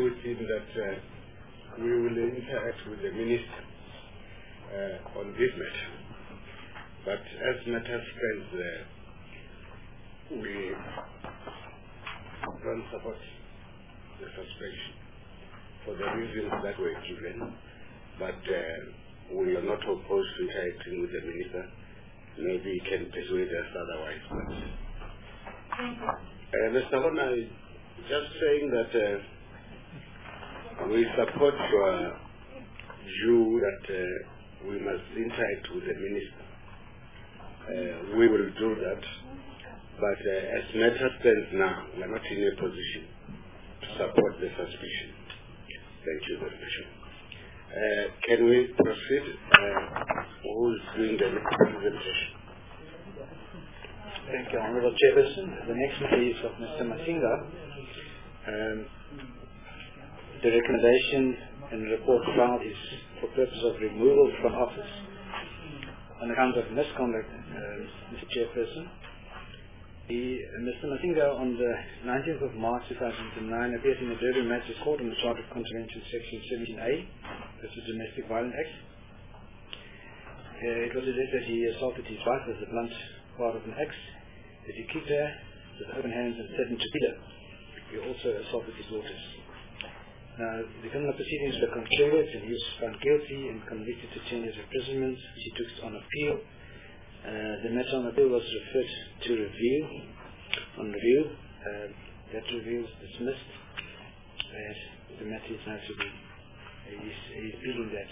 with him that we will interact with the minister on this matter. But as matters stand, we don't support the suspension for the reasons that were given. But we are not opposed to interacting with the minister. Maybe he can persuade us otherwise. But Mr. Hona, just saying that we support your view that we must interact with the minister. We will do that. But as matters stand now, we are not in a position to support the suspension. Thank you very much. Can we proceed? Who is doing the next presentation? Thank you, Honourable Chairperson. The next matter is of Mr. Masinga. The recommendation and report filed is for purpose of removal from office on account of misconduct, Mr. Chairperson. Mr. Masinga, on the 19th of March 2009, appeared in the Durban Magistrates Court on the Chartered Contravention Section 17A, that's the Domestic Violence Act. It was alleged that he assaulted his wife with a blunt part of an axe, that he kicked her with open hands and threatened to beat her. He also assaulted his daughters. Now, the criminal proceedings were concluded and he was found guilty and convicted to 10 years imprisonment, which he took on appeal. The matter on appeal was referred to review. On review, that review was dismissed. The matter is now to be, he's appealing that,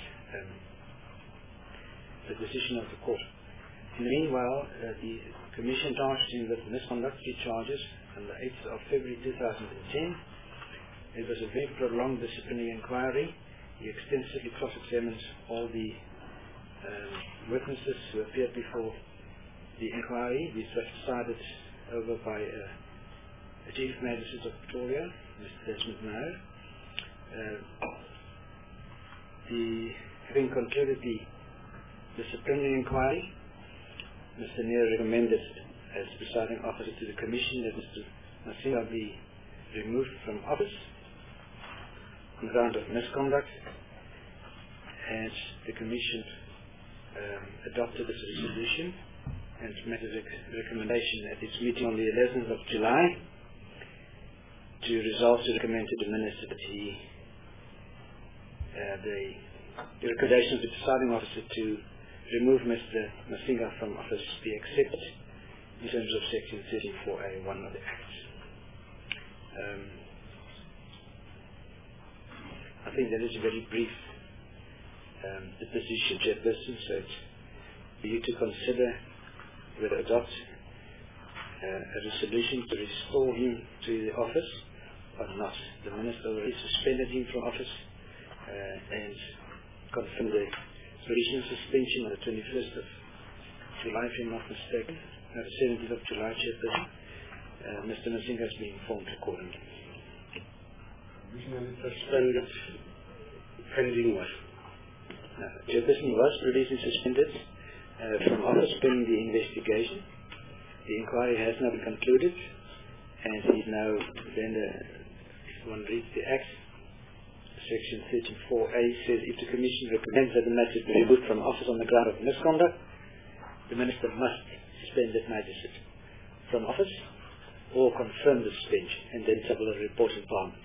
the decision of the court. In the meanwhile, the Commission charged him with misconduct charges on the 8th of February 2010. It was a very prolonged disciplinary inquiry. He extensively cross-examined all the witnesses who appeared before the inquiry, which was presided over by the Chief Magistrate of Pretoria, Mr. Desmond Maher. Having concluded the disciplinary inquiry, Mr. Maher recommended as presiding officer to the Commission that Mr. Masinga be removed from office on the ground of misconduct, and the Commission adopted this resolution and made a recommendation at its meeting on the 11th of July to resolve to recommend to the Minister that the recommendation of the presiding officer to remove Mr. Masinga from office be accepted in terms of Section 34A1 of the Act. I think that is a very brief position, Chairperson, so it's for you to consider whether adopt a resolution to restore him to the office or not. The Minister already suspended him from office and confirmed the original suspension on the 21st of July, if I'm not mistaken. The 17th of July, Chairperson. Mr. Masinga has been informed accordingly. Originally suspended pending what? Chairperson was previously suspended from office pending the investigation. The inquiry has now been concluded, and he's now then, if one reads the Act, Section 34A says, if the Commission recommends that the matter be removed from office on the ground of misconduct, the Minister must suspend that magistrate from office or confirm the suspension and then submit a report in Parliament.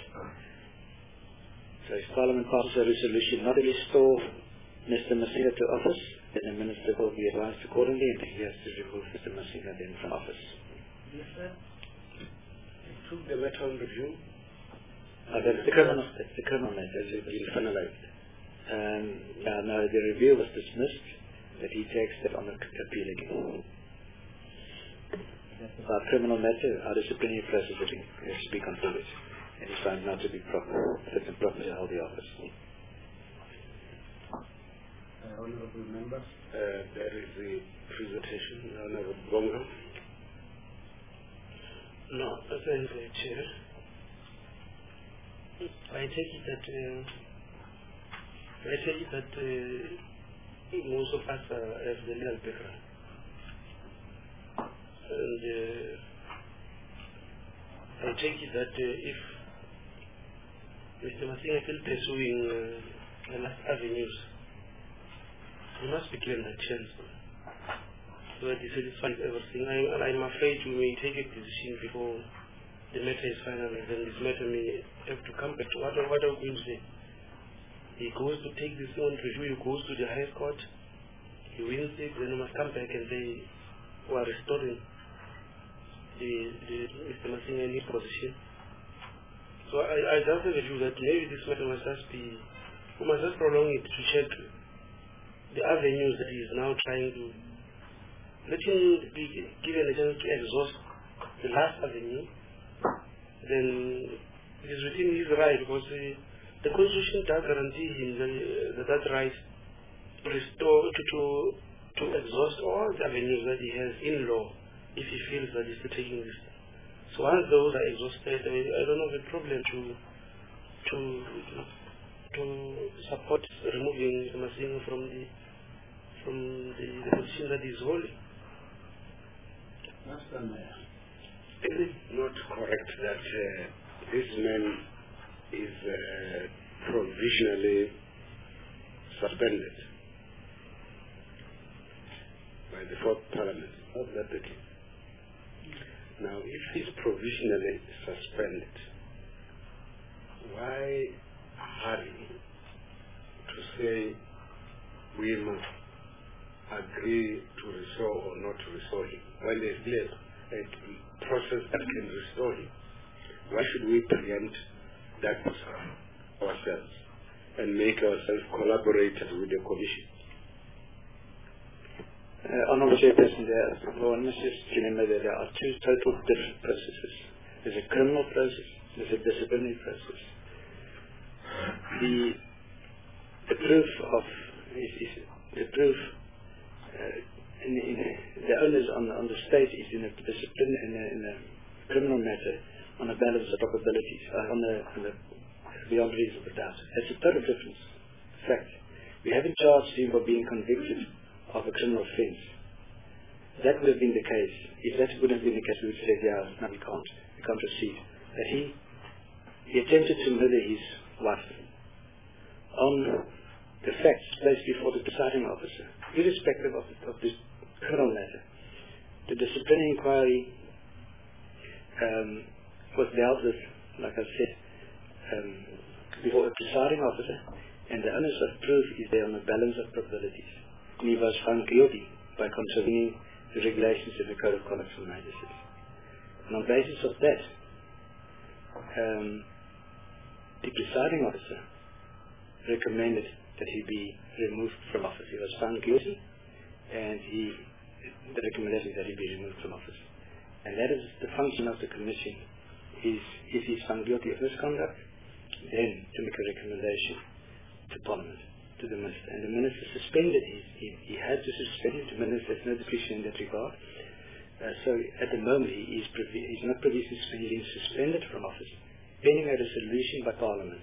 So if Parliament passes a resolution not to restore Mr. Masinga to office, then the Minister will be advised accordingly and he has to remove Mr. Masinga then from office. Yes, sir. You took the matter on review? That's the criminal matter. It's been finalized. No, the review was dismissed, but he takes that on appeal again. Our criminal matter, our disciplinary process has to be concluded, and he's found not to be fit and proper to hold the office. Honourable members, there is the presentation. Honourable Bongo. No, thank you, Chair. I take it that most of us have the legal background. And I take it that if Mr. Masinga still pursuing the last avenues. You must be given a chance so that he satisfies everything. I'm afraid we may take a decision before the matter is final, and then this matter may have to come back to what are we going to say? He goes to take this on review, he goes to the highest court, he wins it, then he must come back and say, we are restoring the Mr. Masinga in his position. So I just have a view that maybe this matter must just be, we must just prolong it to check the avenues that he is now trying to, let him be given a chance to exhaust the last avenue. Then it is within his right, because the Constitution does guarantee him that right to restore, to exhaust all the avenues that he has in law if he feels that he's still taking this. So once those are exhausted, I don't have a problem to support removing Masinga from the position that he's holding. Is it not correct that this man is provisionally suspended by the Fourth Parliament? Not that the case. Now, if he's provisionally suspended, why hurry to say we must agree to restore or not to restore him when there's still a process that can restore him? Why should we preempt that process ourselves and make ourselves collaborators with the Commission? Honourable Chairperson, one must just remember that there are two total different processes. There's a criminal process, there's a disciplinary process. The proof of the onus on the state is in a discipline in a criminal matter on a balance of probabilities, on the beyond reasonable doubt. That's a total difference. In fact, we haven't charged him for being convicted of a criminal offence. That would have been the case. If that would have been the case, we would have said, yeah, no, we can't proceed. But he attempted to murder his wife on the facts placed before the presiding officer, irrespective of this criminal matter. The disciplinary inquiry was dealt with, like I said, before a presiding officer, and the onus of proof is there on the balance of probabilities. And he was found guilty by contravening the regulations of the Code of Conduct for Magistrates. And on the basis of that, the presiding officer recommended that he be removed from office. He was found guilty, and the recommendation is that he be removed from office. And that is the function of the Commission, is if he is found guilty of misconduct, then to make a recommendation to Parliament, to the Minister. And the Minister suspended, he had to suspend him. The Minister has no discretion in that regard. So at the moment he's not provisionally suspended, he's suspended from office, pending a resolution by Parliament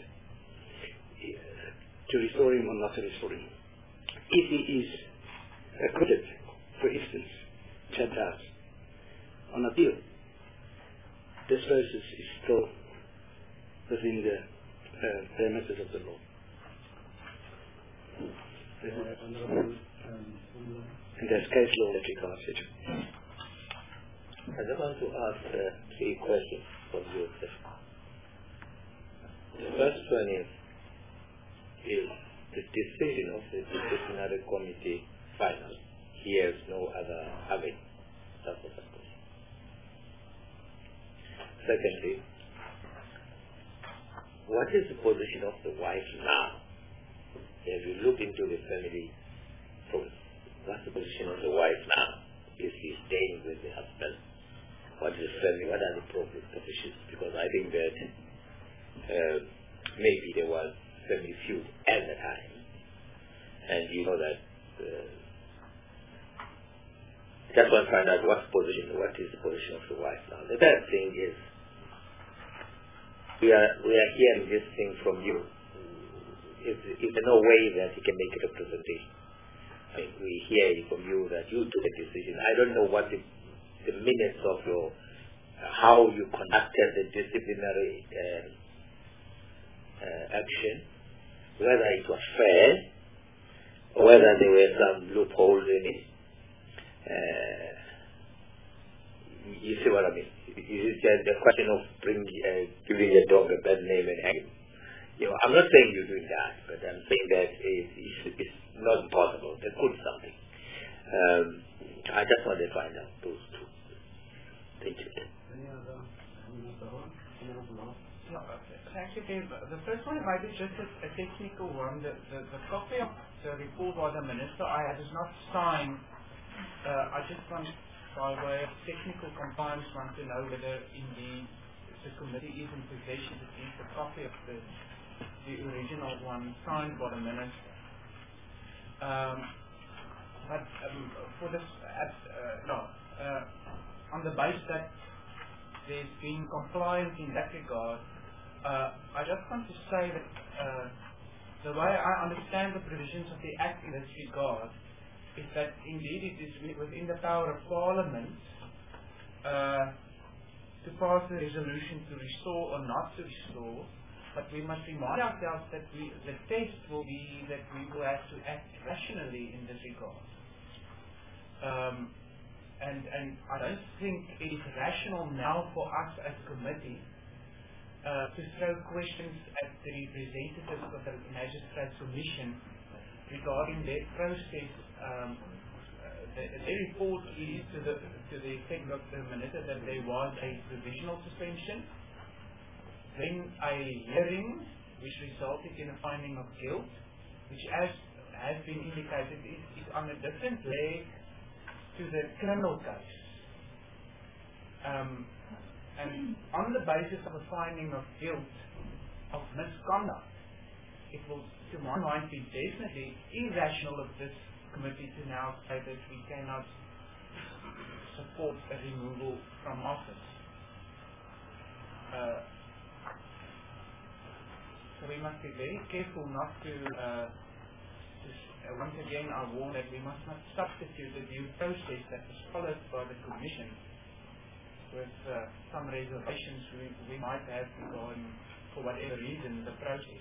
to restore him or not to restore him. If he is acquitted, for instance, shut out on appeal, this process is still within the parameters of the law. And there's case law that regards it. I just want to ask 3 questions from you. The first one is the decision of the disciplinary committee final? He has no other avenue. That's the first question. Secondly, what is the position of the wife now? As you look into the family problem, what's the position of the wife now? Is she staying with the husband? What is the family? What are the positions? Because I think that maybe there was family feud at the time, and you know that. Just want to find out what is the position of the wife now. The third thing is we are hearing this thing from you. Is there no way that you can make a representation? I mean, we hear from you that you took a decision. I don't know what the minutes of how you conducted the disciplinary action, whether it was fair, or whether there were some loopholes in it. You see what I mean? Is it just a question of giving a dog a bad name and hanging? I'm not saying you're doing that, but I'm saying that it's not impossible. There could be something. I just want to find out those two. Thank you. Thank you, Dave. The first one might be just a technical one. The copy of the report by the Minister I was not signed. I just want, by way of technical compliance, want to know whether indeed the committee is in possession of at least a copy of the original one signed by the Minister. But for this, on the basis that there's been compliance in that regard, I just want to say that the way I understand the provisions of the Act in this regard is that indeed it is within the power of Parliament to pass a resolution to restore or not to restore, but we must remind ourselves that the test will be that we will have to act rationally in this regard. And I don't think it is rational now for us as a committee to throw questions at the representatives of the Magistrates Commission regarding their process. Their report is to the effect of the Minister that there was a provisional suspension, then a hearing which resulted in a finding of guilt, which as has been indicated is on a different leg to the criminal case. And on the basis of a finding of guilt of misconduct, it will, to my mind, be definitely irrational of this committee to now say that we cannot support a removal from office. So we must be very careful not to once again I warn that we must not substitute the due process that was followed by the Commission with some reservations we might have regarding, for whatever reason, the process.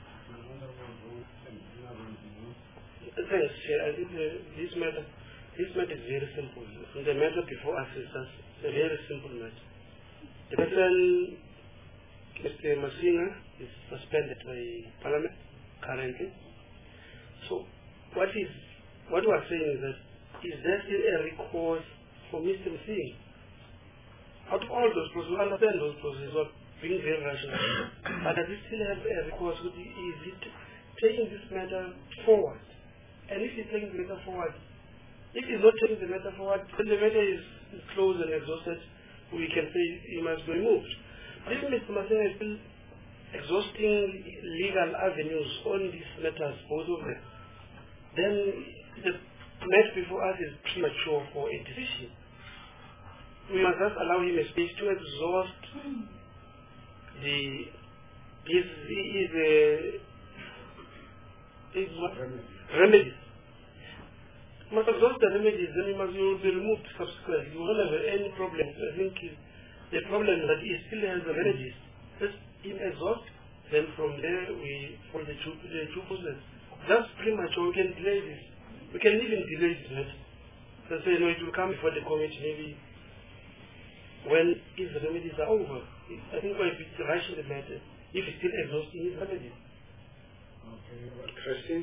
Thanks, Chair. I think this matter is very simple. The matter before us is a very simple matter. The person, Mr. Masinga, is suspended by Parliament currently. So, what we are saying is that is there still a recourse for Mr. Masinga? Out of all those processes, we understand those processes are being very rational. But does he still have a recourse? Is it taking this matter forward? And if he's taking the matter forward, if he's not taking the matter forward, then the matter is closed and exhausted, we can say he must be removed. But if Mr. Masinga is still exhausting legal avenues on these matters, both of them, then the matter before us is premature for a decision. We must just allow him a space to exhaust remedies. He must exhaust the remedies, then he will be removed subsequently. He will not have any problems. I think the problem is that he still has the remedies. Just him exhaust, then from there we follow the two process. That's premature. We can delay this. We can even delay this. So say, it will come before the committee maybe when his remedies are over. I think if it's rushing the matter, if it's still exhausting his remedies. Okay, Christine?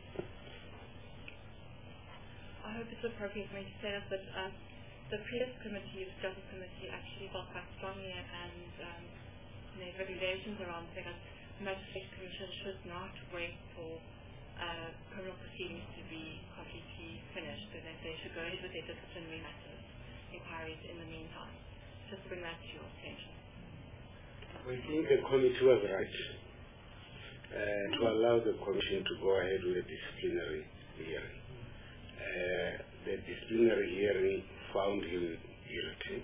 I hope it's appropriate for me to say that, but the previous committee, the Justice Committee, actually felt quite strongly and made regulations around saying that the Magistrates Commission should not wait for criminal proceedings to be completely finished, so that they should go ahead with their disciplinary matters, inquiries in the meantime. Just to bring that to your attention. We think the committee was right to allow the Commission to go ahead with the disciplinary hearing. The disciplinary hearing found him guilty,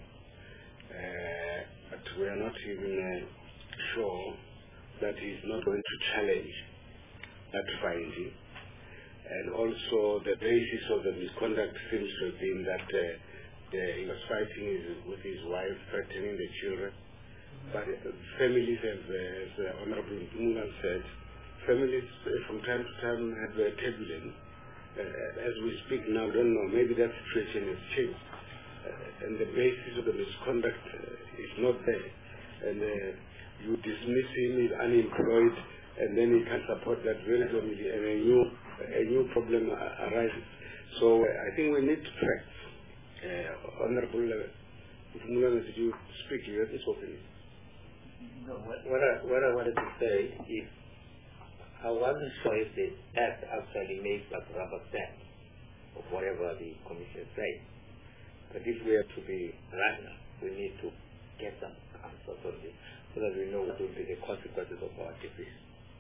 but we are not even sure that he is not going to challenge that finding. And also the basis of the misconduct seems to have been that he was fighting with his wife, threatening the children, But families have, as Honorable Mulan said, families from time to time have turbulence. As we speak now, don't know, maybe that situation has changed. And the basis of the misconduct is not there. And you dismiss him, he's unemployed, and then he can support that very family, and a new problem arises. So I think we need to track. Honorable Mulan, did you speak? You have spoken. No, what I wanted to say is, I wasn't sure if the act actually makes a rubber stamp of whatever the commission says. But if we have to be rational, we need to get some answers on this so that we know what will be the consequences of our decision.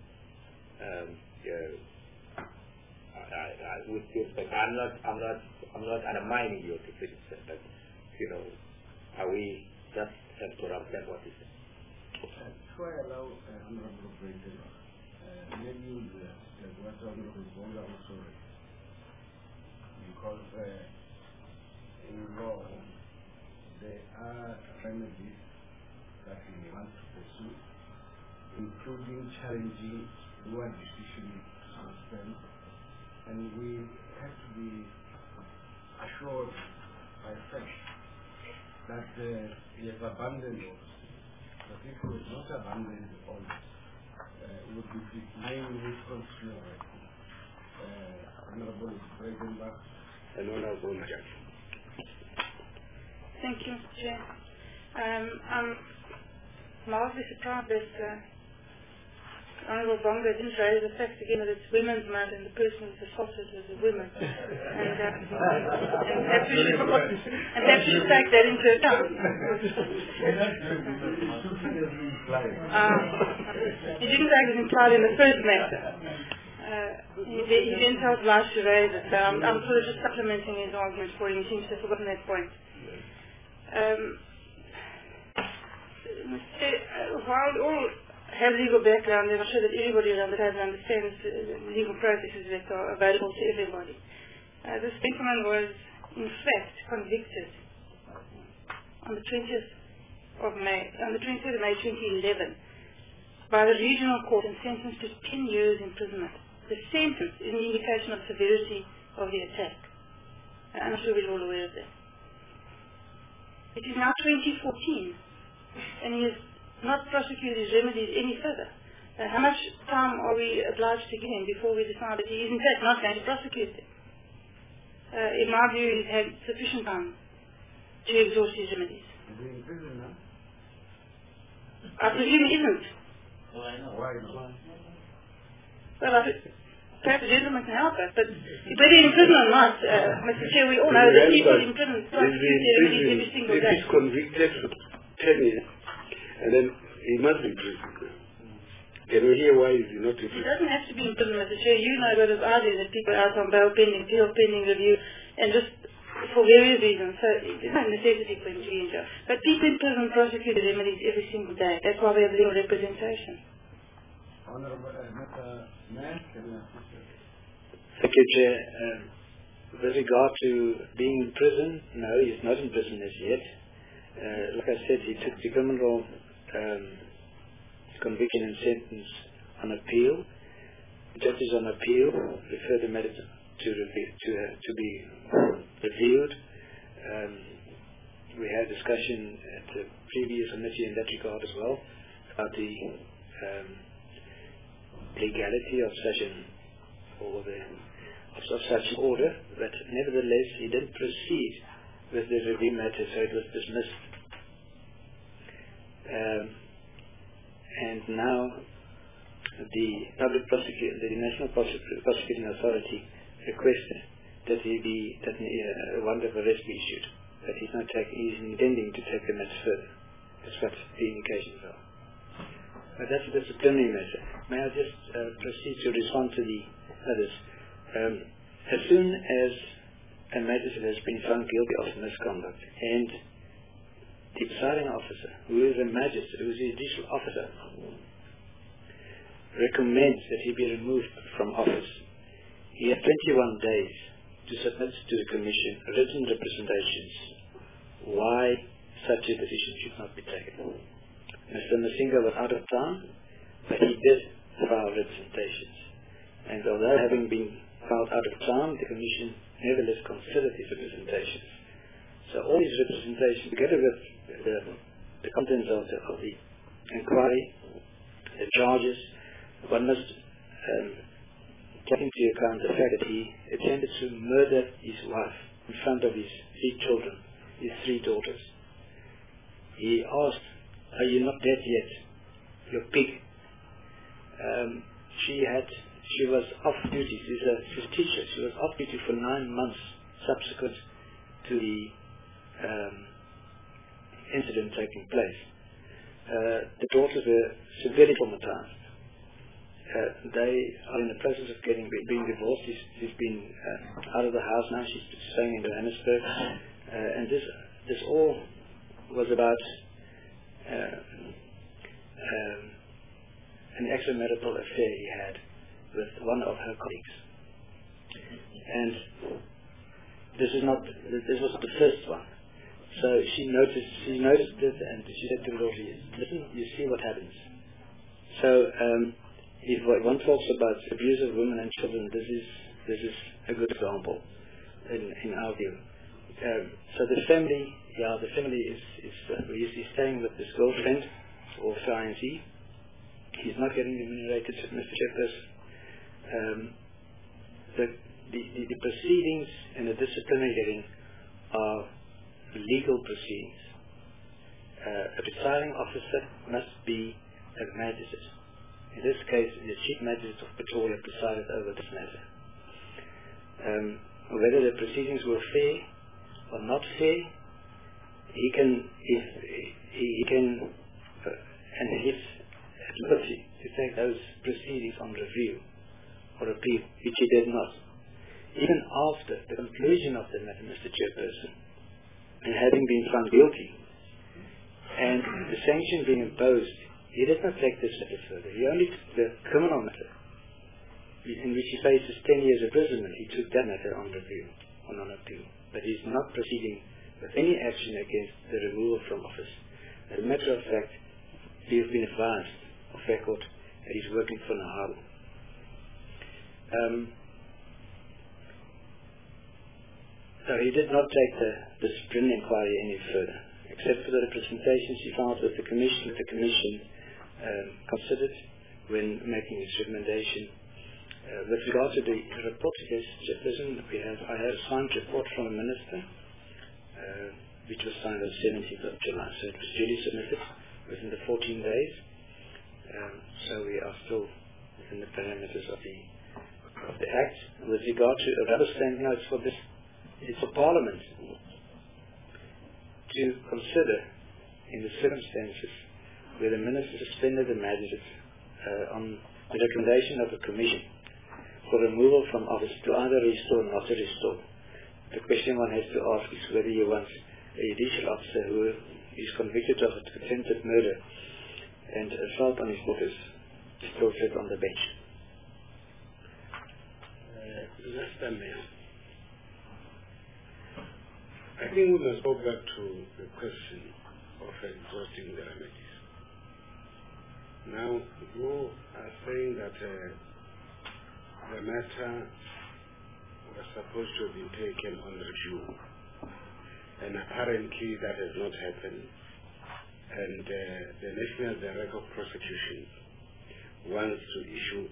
I would feel like I'm not undermining your decision, but are we just have to represent what is it? Before I allow Honorable President, let me use what Honorable Bonga also raised. Because in law, there are remedies that we want to pursue, including challenging your decision to suspend. And we have to be assured by fact that he has abandoned us. But if he has not abandoned us, we would be denying his constitutional rights. Honorable Breitenbach and Honorable Jack. Thank you, Mr. Chair. I'm mildly surprised that Honorable Bonga didn't raise the fact again that it's Women's Month and the person who's assaulted was a woman. And that we should take that into account. He didn't take it implied in the first matter. He didn't have life to raise it, so I'm sort of just supplementing his argument for him. He seems to have forgotten that point. While all have legal background, and I'm sure that everybody around the table understands the legal processes that are available to everybody. This gentleman was, in fact, convicted on the 20th of May 2011, by the regional court and sentenced to 10 years imprisonment. The sentence is an indication of severity of the attack. I'm sure we're all aware of that. It is now 2014, and he has not prosecuted his remedies any further. How much time are we obliged to give him before we decide that he is in fact not going to prosecute them? In my view, he's had sufficient time to exhaust his remedies. Is he in prison now? I presume he isn't. Why not? Well, perhaps the gentleman can help us, but whether he's in prison or not, Mr. Chair, we all know that people in prison prosecute their remedies every single day. If he's convicted for 10 years, and then he must be in prison. Can we hear why is he not in prison? He doesn't have to be in prison, Mr. Chair. You know as well as I do that people are out on bail pending, appeal pending review, and just for various reasons. So there's no necessity for him to be in jail. But people in prison prosecute their remedies every single day. That's why we have legal representation. Honorable Mr. Mayor, can I assist you? Thank you, Chair. With regard to being in prison, no, he's not in prison as yet. Like I said, he took the criminal conviction and sentence on appeal. Judges on appeal refer the matter to be reviewed. We had discussion at the previous committee in that regard as well about the legality of such an order, but nevertheless he did proceed with the review matter, so it was dismissed. And now the public prosecutor, the National Prosecuting Authority, requested that a warrant of arrest be issued. But he's intending to take the matter further. That's what the indications are. But that's a disciplinary matter. May I just proceed to respond to the others? As soon as a magistrate has been found guilty of misconduct, and the presiding officer, who is a magistrate, who is a judicial officer, recommends that he be removed from office, he has 21 days to submit to the Commission written representations why such a decision should not be taken. Mr. Masinga was out of town, but he did file representations. And although having been filed out of town, the Commission nevertheless considered his representations. So all these representations, together with the contents of the inquiry, the charges, one must take into account the fact that he attempted to murder his wife in front of his 3 children, his 3 daughters. He asked, "Are you not dead yet, you pig?" She was off duty. She's a teacher. She was off duty for 9 months subsequent to the incident taking place. The daughters were severely traumatized. They are in the process of being divorced. She's been out of the house now. She's staying in Johannesburg. And this all was about an extramarital affair he had with one of her colleagues. And this was not the first one. So she noticed it, and she said to the daughter, "Listen, you see what happens." So if one talks about abuse of women and children, this is a good example in our view. So the family is staying with his girlfriend or fiancée. He's not getting remunerated, Mr. Chairperson. The proceedings in a disciplinary hearing are legal proceedings. A presiding officer must be a magistrate. In this case, the Chief Magistrate of Pretoria presided over this matter. Whether the proceedings were fair or not fair, he can and he's at liberty to take those proceedings on review or appeal, which he did not. Even after the conclusion of the matter, Mr. Chairperson, and having been found guilty, and the sanction being imposed, he did not take this matter further. He only took the criminal matter, in which he faces 10 years imprisonment. He took that matter on review, on appeal. But he's not proceeding with any action against the removal from office. As a matter of fact, he has been advised of record that he's working for Naharu. So he did not take the disciplinary inquiry any further, except for the representations he filed with the Commission. The Commission considered when making its recommendation. With regard to the report, yes, Chairperson, I have a signed report from the Minister, which was signed on the 17th of July. So it was duly submitted within the 14 days. So we are still within the parameters of the Act. With regard to a rubber stamp notes for this, it's for Parliament to consider in the circumstances where the Minister suspended the magistrate on the recommendation of the Commission for removal from office to either restore or not to restore. The question one has to ask is whether you want a judicial officer who is convicted of attempted murder and assault on his daughters to still sit on the bench. Mr. Mayor, I think we must go back to the question of exhausting the remedies. Now, you are saying that the matter was supposed to have been taken on review, and apparently that has not happened, and the National Director of Prosecution wants to issue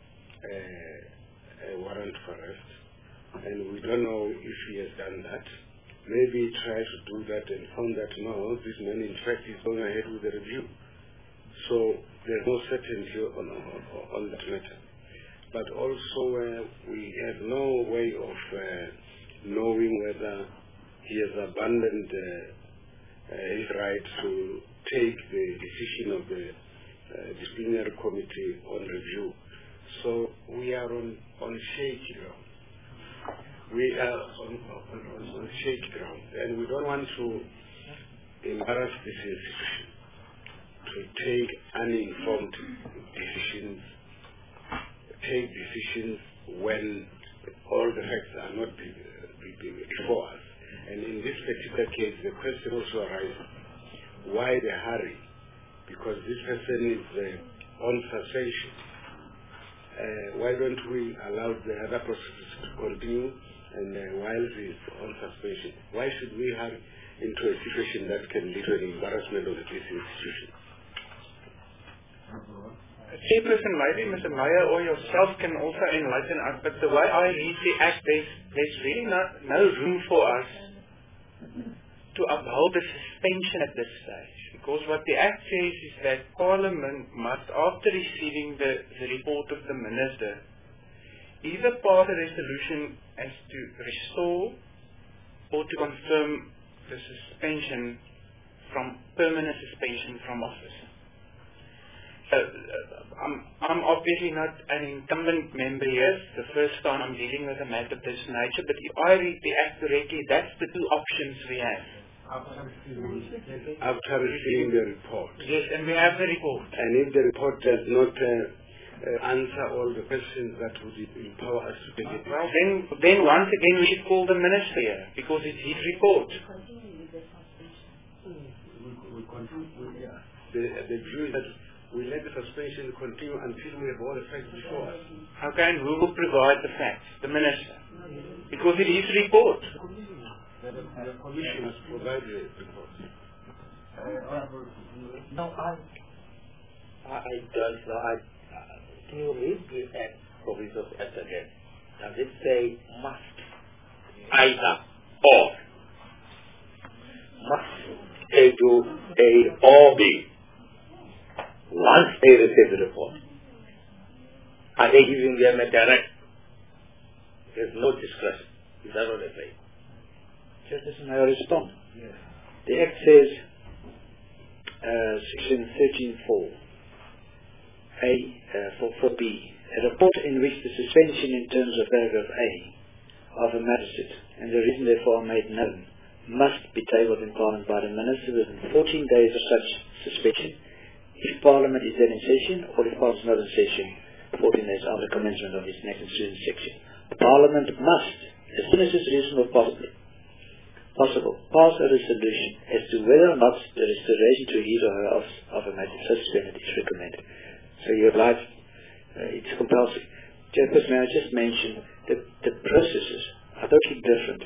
a warrant for arrest, and we don't know if he has done that. Maybe he tried to do that and found that no, this man in fact is going ahead with the review. So there's no certainty on that matter. But also we have no way of knowing whether he has abandoned his right to take the decision of the disciplinary committee on review. So we are on shaky ground. We are on shaky ground, and we don't want to embarrass this institution to take uninformed decisions, take decisions when all the facts are not before us. And in this particular case, the question also arises, why the hurry because this person is on suspension. Why don't we allow the other processes to continue and while he is on suspension? Why should we have into a situation that can lead to an embarrassment of this institution? Chairperson, maybe Mr. Meyer or yourself can also enlighten us, but the way I read the Act, there's really no room for us to uphold the suspension at this stage. Because what the Act says is that Parliament must, after receiving the report of the Minister, either pass a resolution as to restore or to confirm the suspension from permanent suspension from office. I'm obviously not an incumbent member here. It's the first time I'm dealing with a matter of this nature, but if I read the Act correctly, that's the two options we have. After receiving the report. Yes, and we have the report. And if the report does not answer all the questions that would empower us to take it. Well, then once again we should call the Minister here, because it's his report. The view is that we let the suspension continue until we have all the facts before us. Okay, and who will provide the facts? The Minister. Because it is report. The Commission has provided a report. No, I don't know. Can you read the Act, Proviso Act again? Does it say must? Either or. Must A to A or B. Once they receive the report, are they giving them a direct? There's no discretion. Is that what they say? Chairperson, may I respond? Yes. The Act says, Section 13(4), for B, a report in which the suspension in terms of paragraph A of a magistrate and the reason therefore made known must be tabled in Parliament by the Minister within 14 days of such suspension, if Parliament is then in session or if Parliament is not in session, 14 days after commencement of its next ensuing section. Parliament must, as soon as it's reasonable possible, pass a resolution as to whether or not the restoration to his or her office of a magistrate suspended is recommended. So you're right, it's compulsory. Chairperson, may I just mention that the processes are totally different.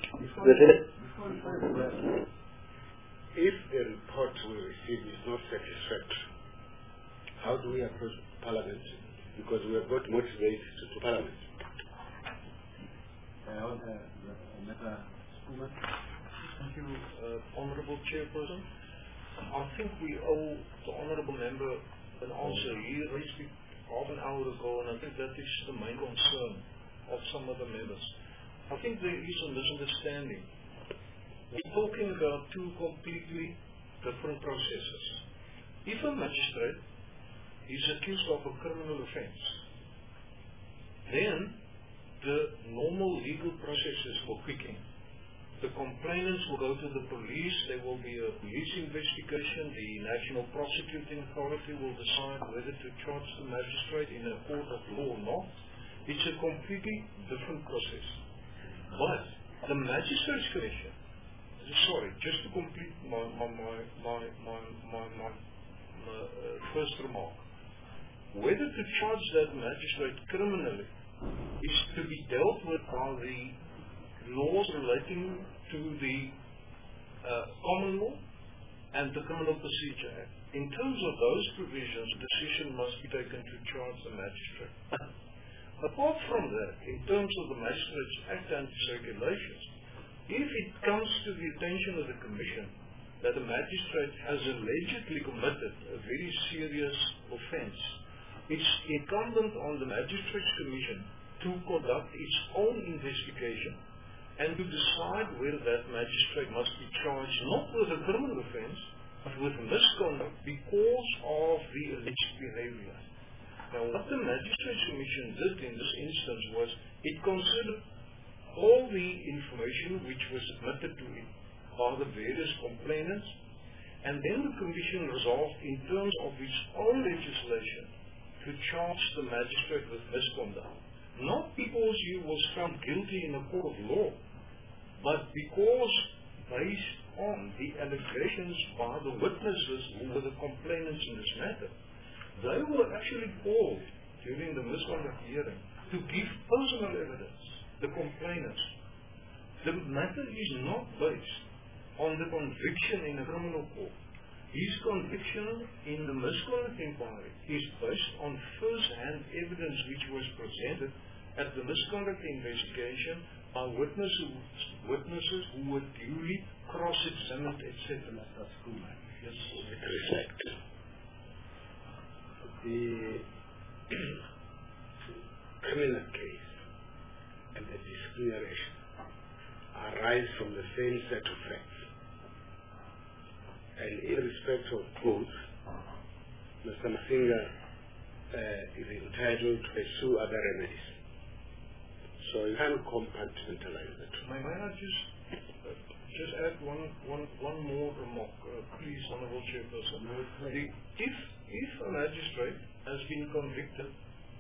If the report we receive is not satisfactory, how do we approach Parliament? Because we have got motivated to Parliament. Thank you, Honourable Chairperson. I think we owe the Honourable Member an answer. He raised it half an hour ago, and I think that is the main concern of some of the members. I think there is a misunderstanding. We're talking about two completely different processes. If a magistrate is accused of a criminal offence, then the normal legal processes for quicking. The complainants will go to the police, there will be a police investigation, the National Prosecuting Authority will decide whether to charge the magistrate in a court of law or not. It's a completely different process. But the Magistrates Commission, sorry, just to complete my first remark, whether to charge that magistrate criminally is to be dealt with by the laws relating to the common law and the Criminal Procedure Act. In terms of those provisions, decision must be taken to charge the magistrate. Apart from that, in terms of the Magistrates Act and its regulations, if it comes to the attention of the Commission that a magistrate has allegedly committed a very serious offence, it's incumbent on the Magistrates Commission to conduct its own investigation and to decide whether that magistrate must be charged not with a criminal offence, but with misconduct because of the alleged behaviour. Now, what the Magistrates Commission did in this instance was it considered all the information which was submitted to it by the various complainants, and then the Commission resolved in terms of its own legislation to charge the magistrate with misconduct. Not because he was found guilty in a court of law, but because based on the allegations by the witnesses who were the complainants in this matter. They were actually called during the misconduct hearing to give personal evidence, the complainants. The matter is not based on the conviction in a criminal court. His conviction in the misconduct inquiry is based on first-hand evidence which was presented at the misconduct investigation by witnesses who were duly cross-examined, etc. Yes. With respect, the criminal case and the disciplinary action arise from the same set of facts. And in respect of both, Mr. Masinga is entitled to pursue other remedies. So you can't compartmentalize the two. May I just add one more remark, please, Honourable Chairperson. If a magistrate has been convicted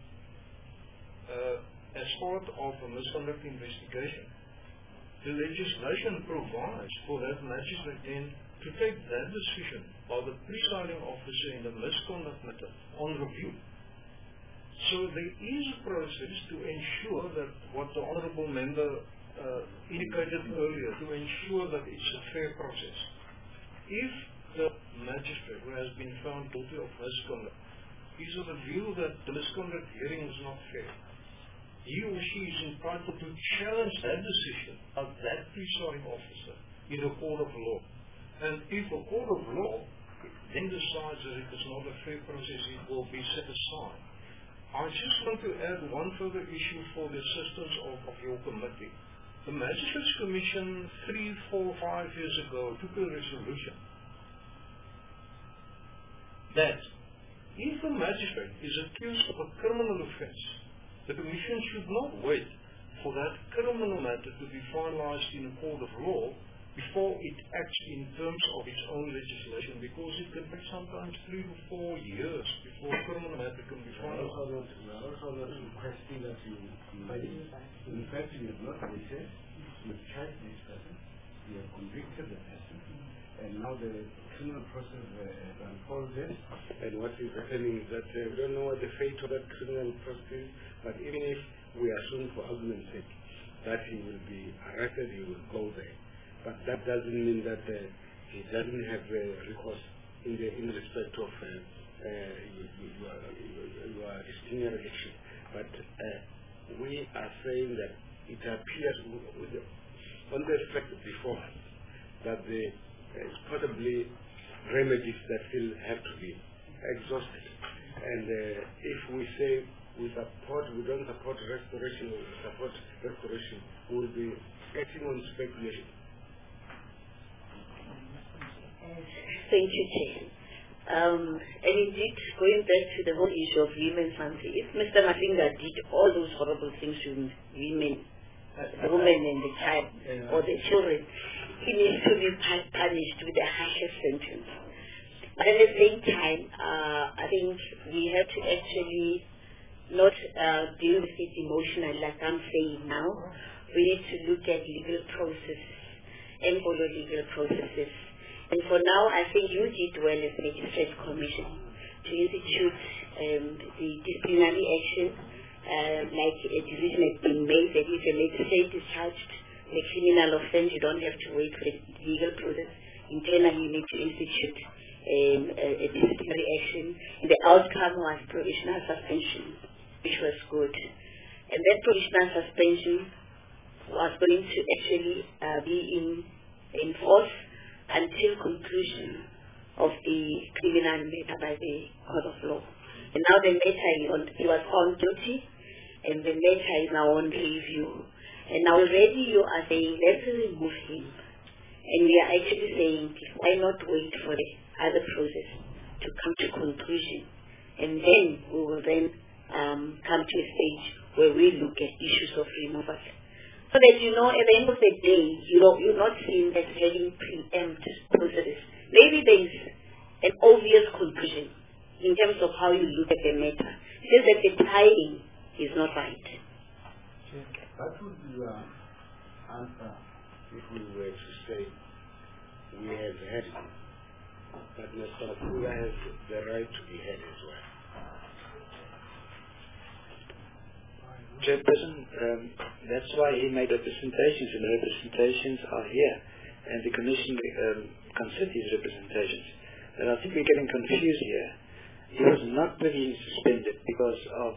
as part of a misconduct investigation, the legislation provides for that magistrate then to take that decision by the presiding officer in the misconduct matter on review. So there is a process to ensure that what the Honourable Member indicated earlier, to ensure that it's a fair process. If the magistrate who has been found guilty of misconduct is of the view that the misconduct hearing is not fair, he or she is entitled to challenge that decision of that presiding officer in a court of law. And if a court of law then decides that it is not a fair process, it will be set aside. I just want to add one further issue for the assistance of your committee. The Magistrates Commission 3, 4, 5 years ago took a resolution that if a magistrate is accused of a criminal offence, the Commission should not wait for that criminal matter to be finalized in a court of law before it acts in terms of its own legislation, because it can take sometimes 3 to 4 years before a criminal matter can be finalized. We are also not requesting that you made. In fact, you have not waited. You have charged this person. You have convicted the person. And now the criminal process has unfolded. And what is happening is that we don't know what the fate of that criminal process is. But even if we assume for argument's sake that he will be arrested, he will go there. But that doesn't mean that he doesn't have recourse in respect of your disciplinary action. But we are saying that it appears on the fact before us that there is possibly remedies that still have to be exhausted. And if we say we don't support restoration, we support restoration, we will be acting on speculation. Thank you, Chair. And indeed, going back to the whole issue of women's country, if Mr. Masinga did all those horrible things to women, the women and the child, or the children, he needs to be punished with a harsher sentence. But at the same time, I think we have to actually not deal with it emotionally, like I'm saying now. We need to look at legal processes and follow legal processes. And for now, I think you did well as Magistrates Commission to institute the disciplinary action, like a decision has been made that if a magistrate is charged with a criminal offense, you don't have to wait for the legal process. Internally, you need to institute a disciplinary action. And the outcome was provisional suspension, which was good. And that provisional suspension was going to actually be in force until conclusion of the criminal matter by the court of law. And now the matter he was found guilty, and the matter is now on review. And now already you are saying, let's remove him. And we are actually saying, why not wait for the other process to come to conclusion? And then we will then come to a stage where we look at issues of removal. So that, you know, at the end of the day, you're not seeing that having preempt processes. Maybe there is an obvious conclusion in terms of how you look at the matter. Just that the timing is not right. What would be your answer if we were to say we have had him. But Mr. Mafula has the right to be heard as well. Chairperson, that's why he made representations, and the representations are here, and the Commission considered his representations. And I think we're getting confused here. He was not really suspended because of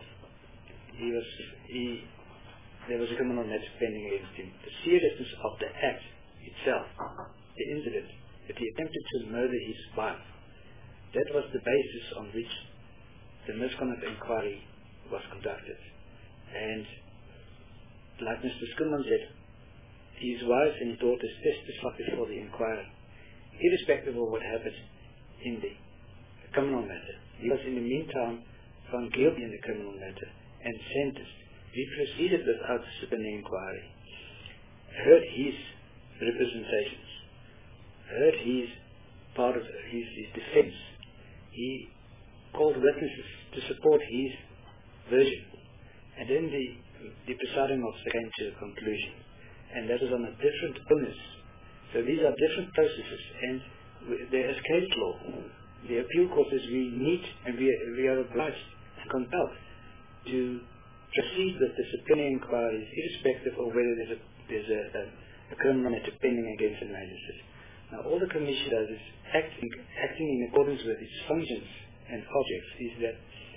there was a criminal matter pending against him. The seriousness of the act itself, the incident, that he attempted to murder his wife, that was the basis on which the misconduct inquiry was conducted. And like Mr. Skillman said, his wife and his daughters testified before the inquiry, irrespective of what happened in the criminal matter. He was in the meantime found guilty in the criminal matter and sentenced. We proceeded without subpoena inquiry, heard his representations, heard his part of his defense. He called witnesses to support his version. And then the presiding officer came to a conclusion. And that is on a different onus. So these are different processes. And there is case law. The appeal court is we need and we are obliged and compelled to proceed with disciplinary inquiries irrespective of whether there's a criminal matter pending against a magistrate. Now all the Commission does is acting in accordance with its functions and objects is that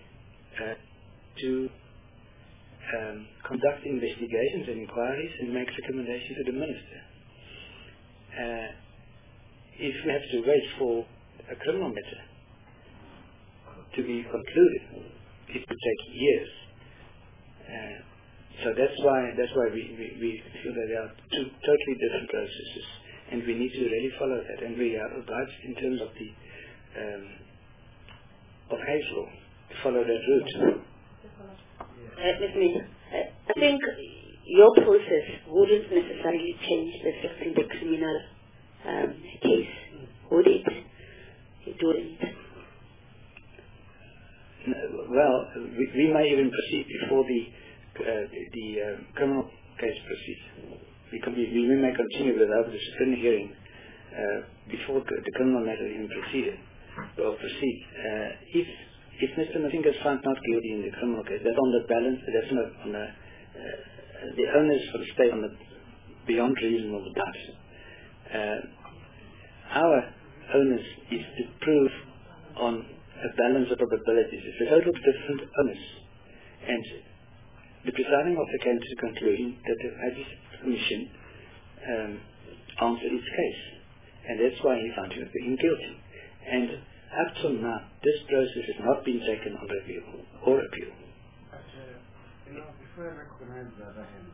to conduct investigations and inquiries and make recommendations to the Minister. If we have to wait for a criminal matter to be concluded, it could take years. So that's why we feel that there are two totally different processes, and we need to really follow that. And we are obliged in terms of the of case law to follow that route. Ms. Miller, I think your process wouldn't necessarily change the facts in the criminal case, would it? It wouldn't. Well, we may even proceed before the criminal case proceeds. We may continue without the disciplinary hearing before the criminal matter even proceed. If Mr. Masinga is found not guilty in the criminal case, that's on the balance. That's on the onus for the state on the beyond reasonable doubt. Our onus is to prove on a balance of probabilities. It's a total different onus. And the presiding officer came to the conclusion that the Magistrates Commission answered its case. And that's why he found him being guilty. And up till now, this process has not been taken on review or appeal. But, if we recognize the other hand,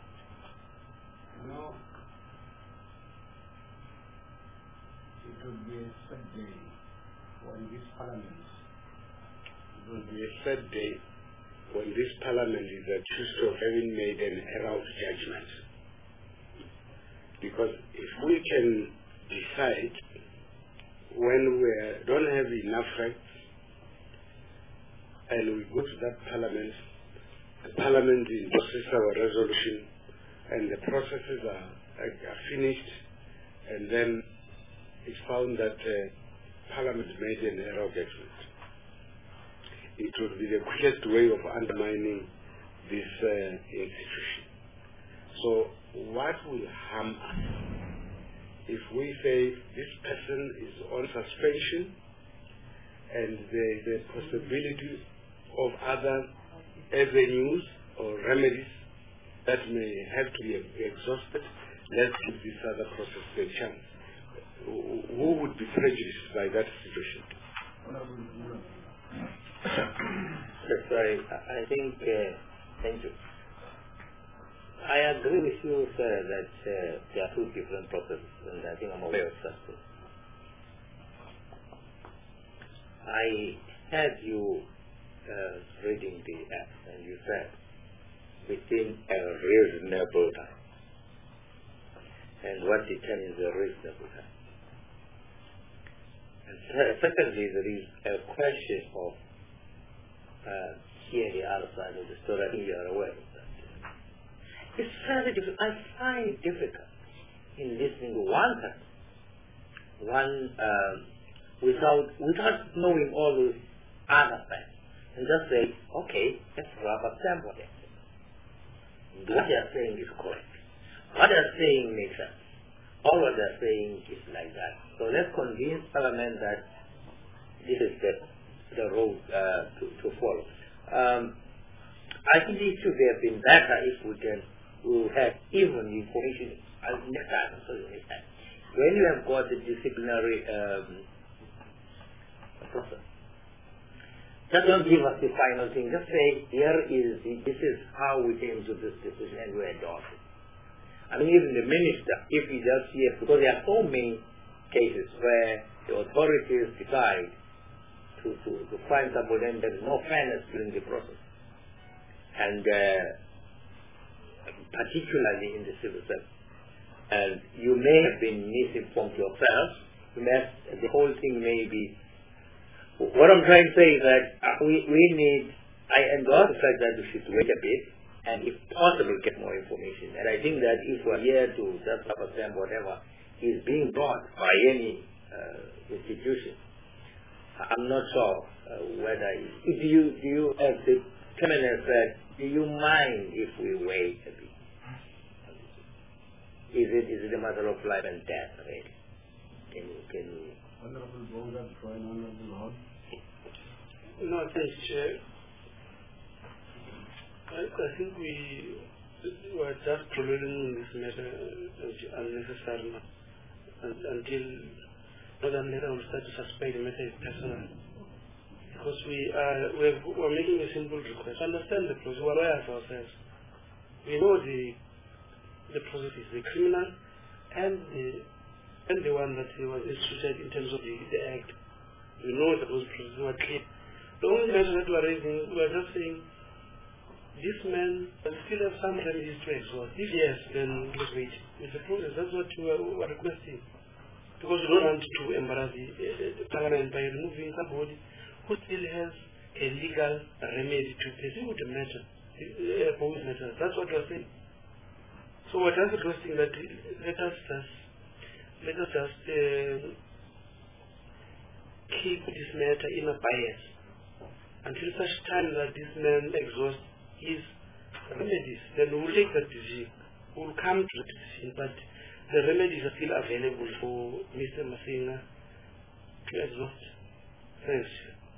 it would be a sad day when this Parliament, is accused of having made an error of judgment. Because if we can decide when we don't have enough facts and we go to that Parliament, the Parliament endorses our resolution and the processes are finished, and then it's found that Parliament made an error of judgment. It would be the quickest way of undermining this institution. So what will harm us if we say this person is on suspension and there is a possibility of other avenues or remedies that may have to be exhausted, let's give this other process a chance. Who would be prejudiced by that situation? Sorry, I think, thank you. I agree with you, sir, that there are two different processes, and I think I'm aware of that. I had you reading the act, and you said within a reasonable time. And what determines a reasonable time? And secondly, there is a question of here the other side of the story. I think you are aware of that. It's very difficult. I find it difficult in listening to one side without knowing all the other facts, and just say, okay, let's rubber stamp on it. What they are saying is correct. What they are saying makes sense. All what they are saying is like that. So let's convince Parliament that this is the road to follow. I think it should have been better if we have even information next time. When you have got the disciplinary process, just don't give us the final thing. Just say, this is how we came to this decision and we endorse it. I mean, even the minister, if he just hears, because there are so many cases where the authorities decide to find somebody and there is no fairness during the process. And particularly in the civil service. And you may have been misinformed yourself. The whole thing may be... What I'm trying to say is that I endorse the fact that we should wait a bit and if possible get more information. And I think that if we're here to just represent whatever is being brought by any institution, I'm not sure whether... Do you as the Cabinet said, do you mind if we wait a bit? Is it a matter of life and death, really? Can you... Honorable Bonga, Honorable Hall. No, thanks, Chair. I think we were just prolonging this matter unnecessarily until rather than later we'll start to suspect the matter is personal. Because we're making a simple request. Understand the process. We're aware of ourselves. We know the process is the criminal and the one that was instituted in terms of the act. We know that those processes were clear. The only measure that we're raising, we're just saying this man still have some remedies to exhaust. If yes, then let's wait. It's a process. That's what we're requesting. Because we don't want to embarrass the Parliament by removing somebody who still has a legal remedy to pursue the matter. That's what we're saying. So we're just requesting that let us just keep this matter in a bias until such time that this man exhausts his remedies. Then we'll take that decision. We'll come to the decision, but the remedies are still available for Mr. Masinga to exhaust. Thanks.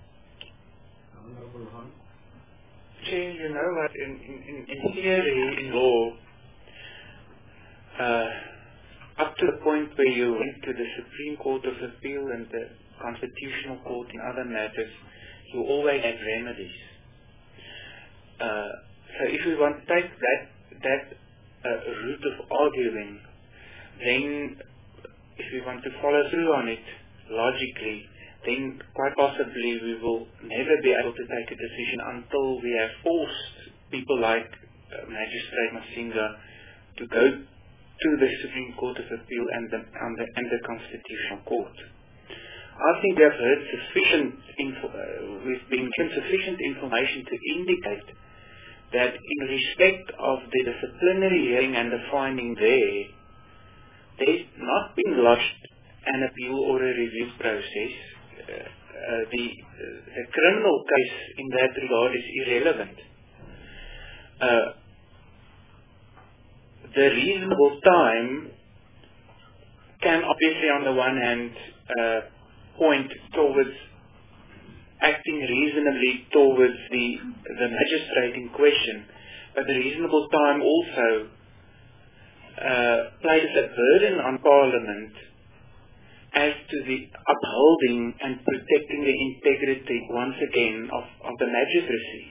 Chair, you know that in theory, in law, up to the point where you went to the Supreme Court of Appeal and the Constitutional Court in other matters, you always have remedies. So if we want to take that route of arguing, then if we want to follow through on it logically, then quite possibly we will never be able to take a decision until we have forced people like Magistrate Masinga to go to the Supreme Court of Appeal and the Constitutional Court. I think we have heard we've been given sufficient information to indicate that in respect of the disciplinary hearing and the finding there's not been lodged an appeal or a review process. The criminal case in that regard is irrelevant. The reasonable time can obviously on the one hand point towards acting reasonably towards the magistrate in question, but the reasonable time also places a burden on Parliament as to the upholding and protecting the integrity once again of the magistracy.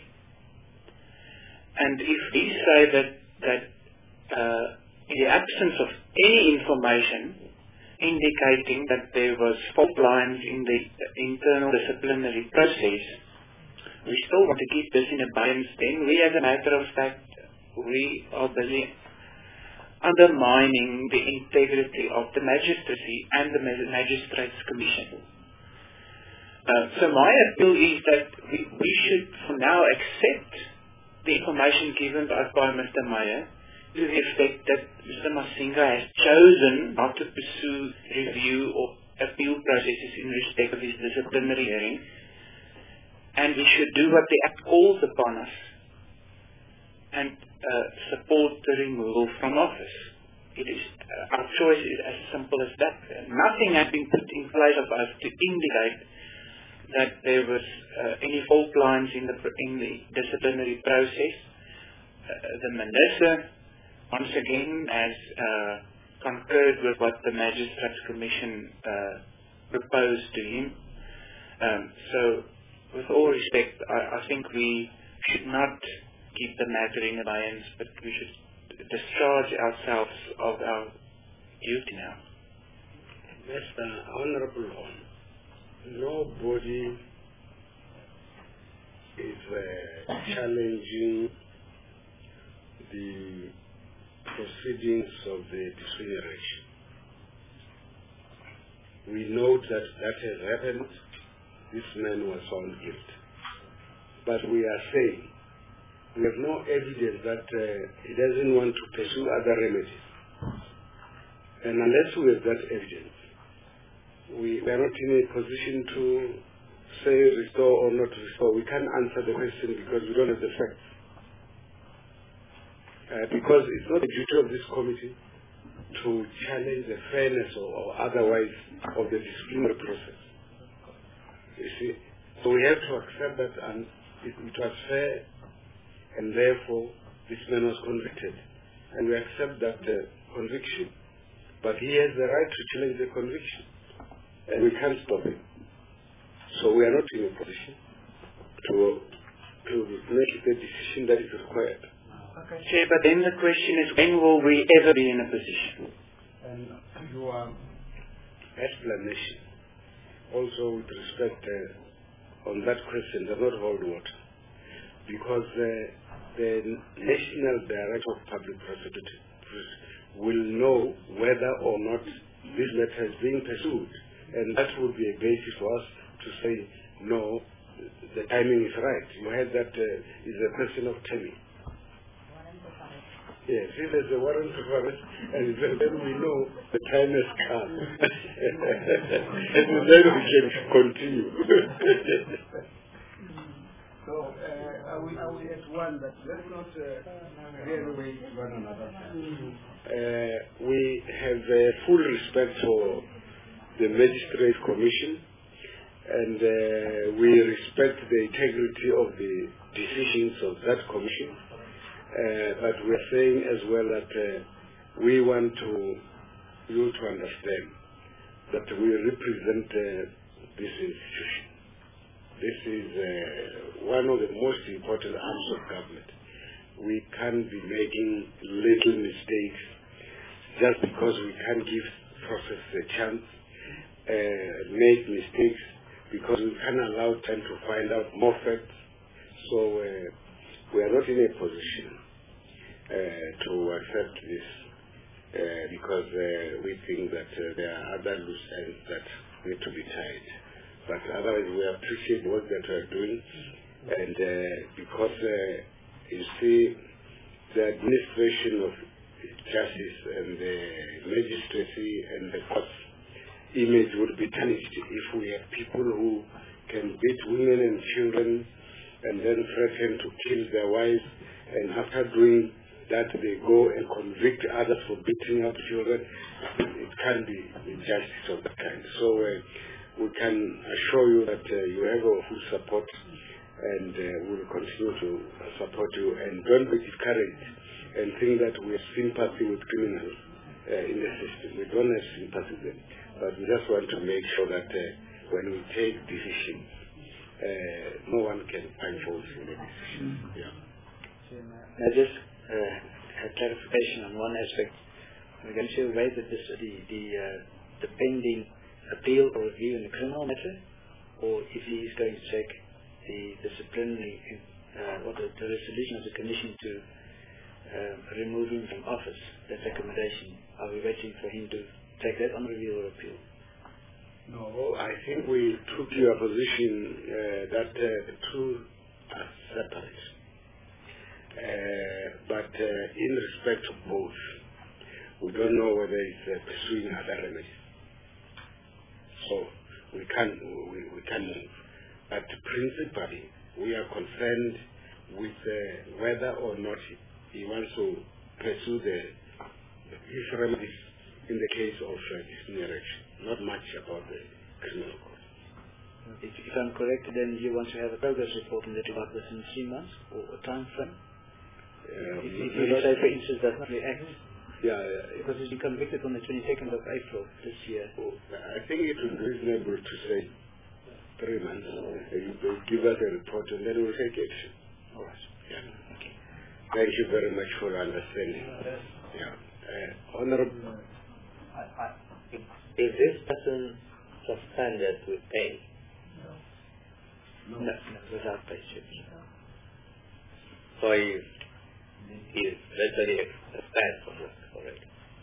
And if we say that in the absence of any information indicating that there was fault lines in the internal disciplinary process, we still want to keep this in abeyance, then we as a matter of fact, we are busy undermining the integrity of the magistracy and the Magistrates Commission. So my appeal is that we should for now accept the information given to us by Mr. Meyer to the effect that Mr. Masinga has chosen not to pursue review or appeal processes in respect of his disciplinary hearing, and we should do what the Act calls upon us and support the removal from office. It is our choice is as simple as that. Nothing has been put in place of us to indicate that there was any fault lines in the disciplinary process. The Minister, once again, has concurred with what the Magistrates Commission proposed to him. So, with all respect, I think we should not keep the matter in abeyance, but we should discharge ourselves of our duty now. Mr. Honorable Hon, nobody is challenging the proceedings of the disciplinary. We note that has happened. This man was found guilty. But we are saying we have no evidence that he doesn't want to pursue other remedies. And unless we have that evidence, we are not in a position to say restore or not restore. We can't answer the question because we don't have the facts. Because it's not the duty of this committee to challenge the fairness or otherwise of the disciplinary process. You see? So we have to accept that and it was fair, and therefore this man was convicted. And we accept that conviction. But he has the right to challenge the conviction. And we can't stop him. So we are not in a position to make the decision that is required. Okay. Chair, but then the question is, when will we ever be in a position? And your explanation, also with respect on that question, does not hold water. Because the National Director of Public Prosecutors will know whether or not this matter is being pursued. And that would be a basis for us to say, no, the timing is right. You heard that is a question of timing. Yes, if there's a warrant of arrest, and then we know the time has come. And then we can continue. So, I will add one that let's not really wait one another. We have full respect for the Magistrate Commission, and we respect the integrity of the decisions of that commission. But we are saying as well that we want you to understand that we represent this institution. This is one of the most important arms of government. We can't be making little mistakes just because we can't give process a chance, make mistakes because we can't allow time to find out more facts. So we are not in a position to accept this because we think that there are other loose ends that need to be tied. But otherwise, we appreciate the work that we are doing, and because you see, the administration of justice and the magistracy and the courts image would be tarnished if we have people who can beat women and children and then threaten to kill their wives, and after doing that they go and convict others for beating up children. It can't be justice of that kind. So we can assure you that you have our full support, and we will continue to support you. And don't be discouraged and think that we have sympathy with criminals in the system. We don't have sympathy with them, but we just want to make sure that when we take decisions, no one can find fault in the decision. Yeah. Just a clarification on one aspect. We're going to wait that the pending appeal or review in the criminal matter, or if he is going to take the disciplinary or the resolution of the commission to remove him from office, that recommendation. Are we waiting for him to take that on review or appeal? No, I think we took your position that the two are separate. But in respect of both, we don't know whether it's pursuing other remedies. so we can move. But principally, we are concerned with whether or not he wants to pursue his remedies in the case of incineration. Not much about the criminal code. If I'm correct, then you want to have a progress report in that regard within 3 months or a time frame? If you say, for instance, does not react, because he's been convicted on the 22nd of April this year. I think it would be reasonable to say 3 months. You give us a report and then we'll take action. All right. Yeah. Okay. Thank you very much for understanding. Yeah. Honorable. Is this person suspended with pay? No, without pay. So he's literally expelled from work already.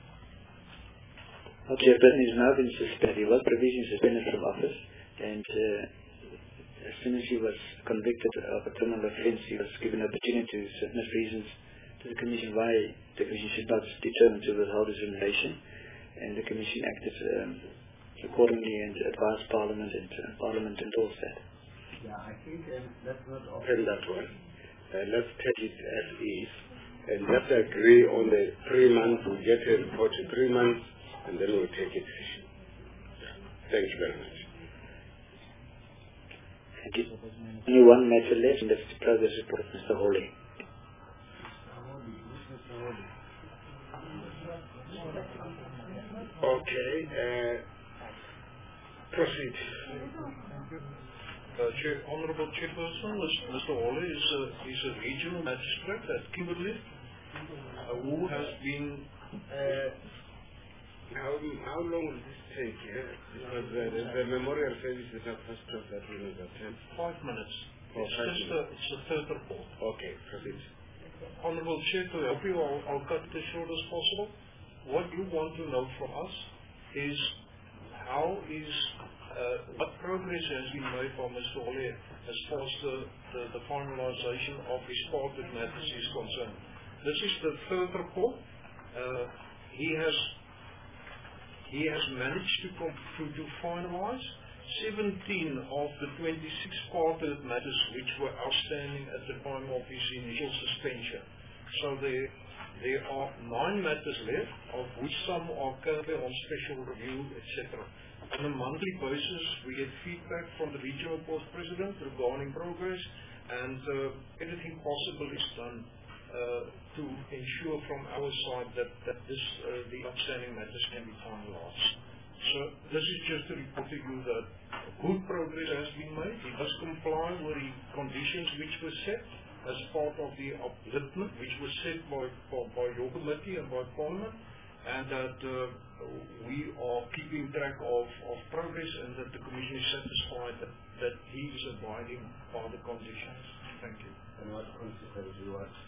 The chairperson is now been suspended. He was provisionally suspended from office, and as soon as he was convicted of a criminal offence, he was given an opportunity to submit reasons to the Commission why the Commission should not determine to withhold his remuneration, and the Commission acted accordingly and advised Parliament, and Parliament endorsed that. Yeah, I think let's not open that one. Let's take it as is, and let's agree on the 3 months. We'll get a report in 3 months, and then we'll take a decision. Thank you very much. Thank you. Only one matter left in the progress report, Mr. Hawley. Okay. Proceed. Honourable Chairperson, Mr. Hawley is a regional magistrate at Kimberley who has been... How long will this take? Because the memorial service is not first class that we must attend. 5 minutes. It's a third report. Okay, proceed. Honourable Chair, to help you, I'll cut it as short as possible. What you want to know from us is what progress has been made by Mr. Hawley as far as the finalization of his part of matters is concerned. This is the third report. He has managed to finalize 17 of the 26 parted matters which were outstanding at the time of his initial suspension. So there are 9 matters left, of which some are currently on special review, etc. On a monthly basis, we get feedback from the regional post president regarding progress, and anything possible is done to ensure from our side that the outstanding matters can be finalized. So this is just to report to you that good progress has been made. He does comply with the conditions which were set as part of the upliftment which was set by your committee and by Parliament, and that we are keeping track of progress, and that the Commission is satisfied that he is abiding by the conditions. Thank you. And what consequences you want?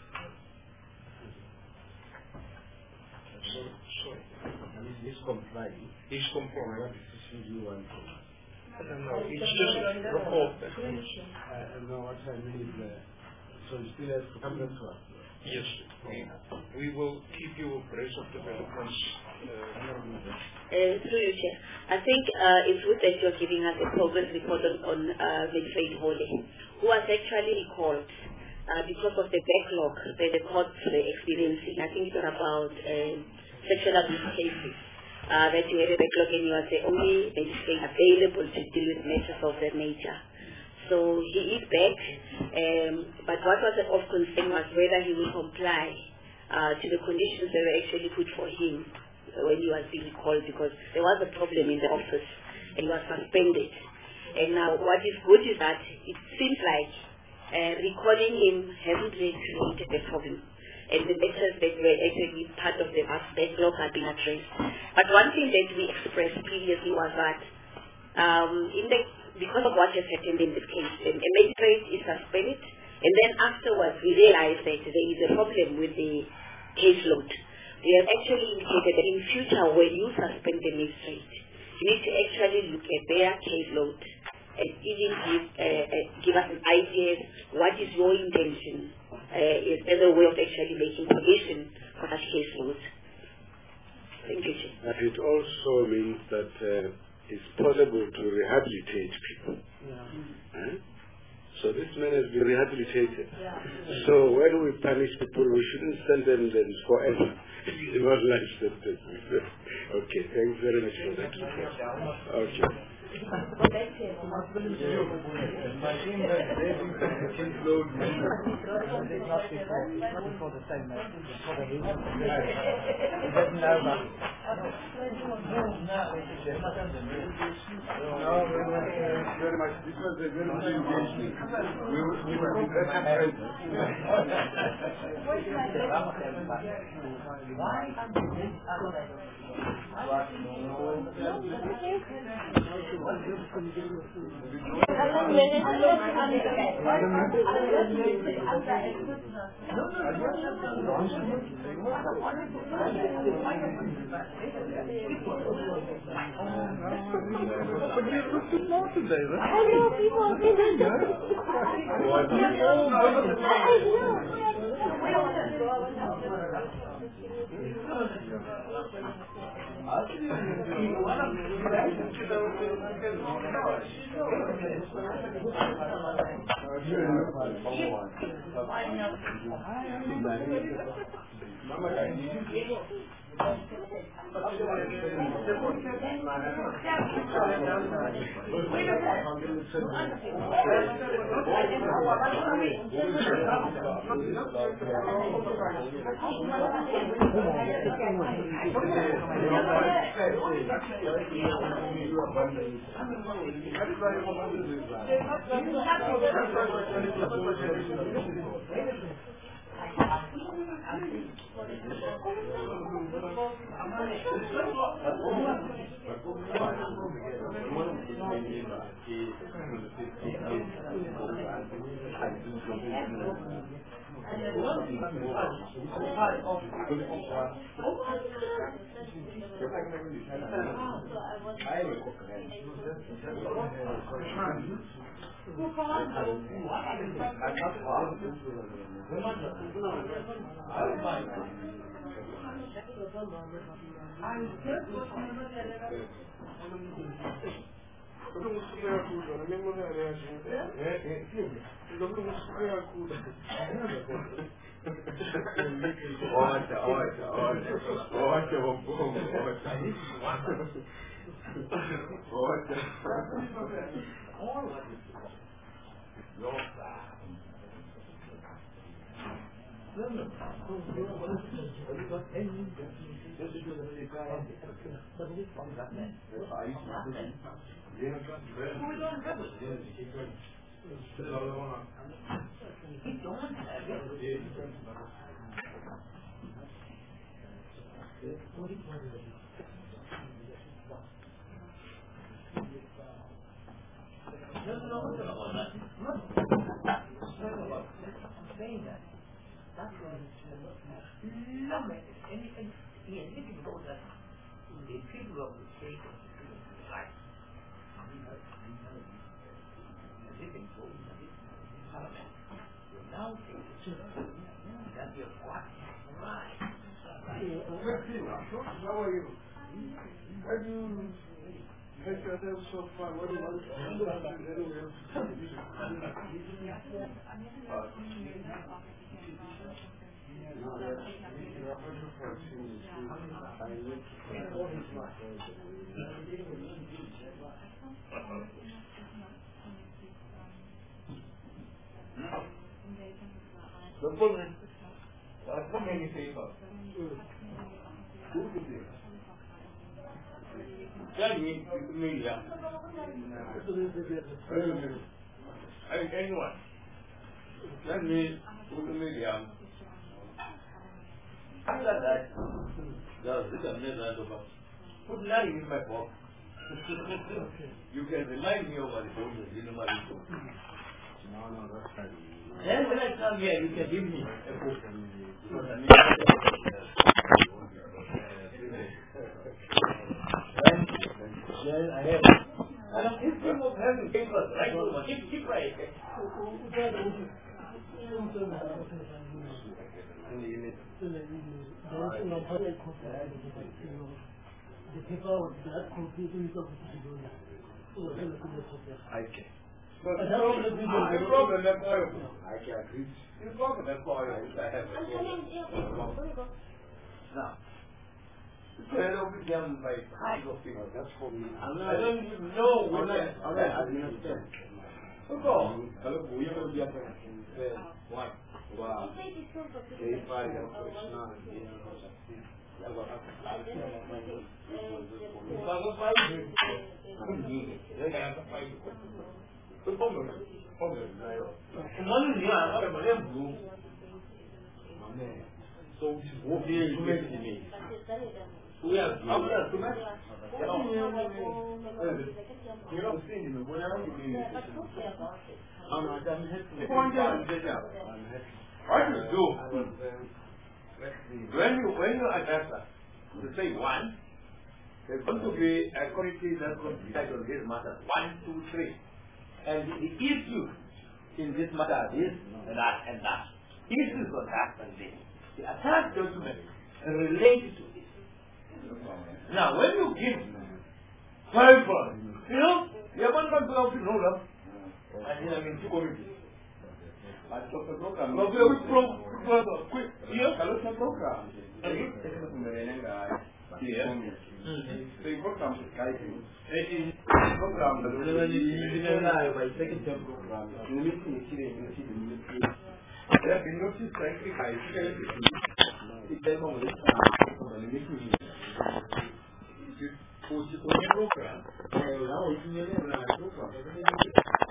Sorry. I mean, he's complying. He's complying. What decisions do you want from us? No, it's just a report. No, what I mean is, so you still have to come back to us. Yes, we will keep you abreast of developments. Through you, Chair. I think it's good that you're giving us a progress report on Magistrate Hawley, who was actually recalled because of the backlog that the courts were experiencing. I think it was about sexual abuse cases that you had a backlog, and you are the only magistrate available to deal with matters of that nature. So he is back, but what was of concern was whether he will comply to the conditions that were actually put for him when he was being called, because there was a problem in the office and he was suspended. And now what is good is that it seems like recalling him hasn't really created a problem, and the matters that were actually part of the backlog have been addressed. But one thing that we expressed previously was that because of what has happened in this case, a magistrate is suspended, and then afterwards we realized that there is a problem with the caseload. We have actually indicated that in future when you suspend the magistrate, you need to actually look at their caseload and even give us an idea what is your intention as a way of actually making provision for such caseload. Thank you, Chair. But it also means that it's possible to rehabilitate people. So this man has been rehabilitated. So when we punish people, we shouldn't send them forever. Not life sentence. Okay, thanks very much for that. Okay. Very much. This was a very good engagement. We were today, right? I know people How are you? How do you make yourself so far? What do you want to anyone. Let me put the medium. After that, put nothing in my box. You can remind me of what you know. No, that's fine. Then when I come here, you can give me a book. Then I have. And instead of having papers, right over, keep right. Okay. But the problem that's oil. I can agree. The problem that's oil. I have a problem. Now, well, we can by kind of thing. That's for me. I don't even know when I understand. So, hello, we are going to be up there. Why? Wow. They find out for now. So we have when you address that, you say one, there's going to be a committee that's going to decide on this matter. 1, 2, 3. And the issue in this matter is that and that. Issues on that and this. The attached document related to this. Now, when you give 5 points, you know, you are not going to roll up. And then I mean, 2 committees. I took the program. No, we quick. Here, I look at the program. The program is guiding. The program there have been notices frankly by the program.